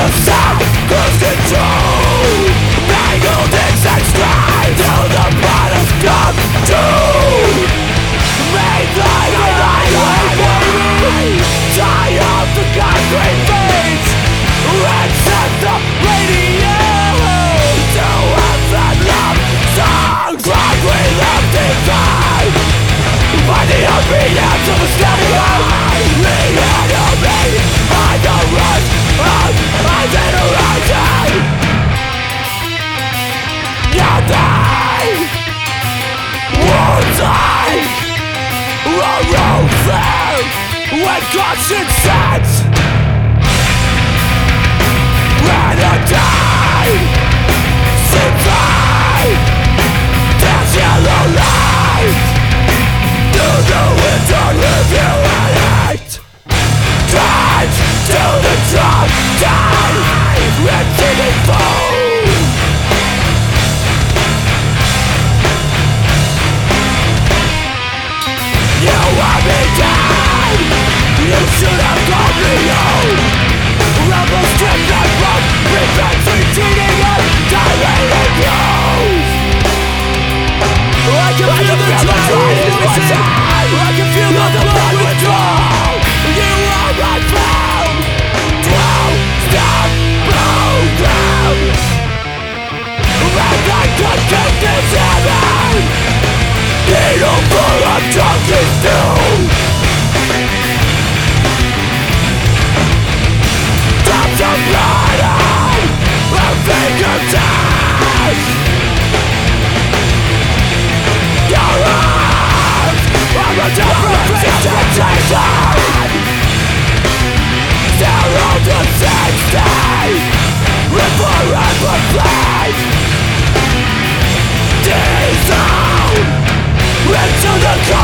yourself, lose control. Mangled inside strive till the blood has come to. Make the light way. Tie up the concrete veins and set the radio to answer love songs like we left inside. By the obedience of a steady eye, the enemy on the rush of my generation. Nothing won't take a road there when conscience sets. Vanity seems like there's yellow light. To the winter review and hate. Drive to the drop down and singing fool. You want me dead. You should have gone me home. Rebels stripped and broke. Revenge retreating and dilating blows. I can feel the drive in my side. I can feel the blood withdraw. You are my found 12-step program. And I could keep this heaven. Needle full of junkies still. Drops of blood on a fingertips. Your arms are a different presentation. Still on the same stage with forever flight. Dissolve into the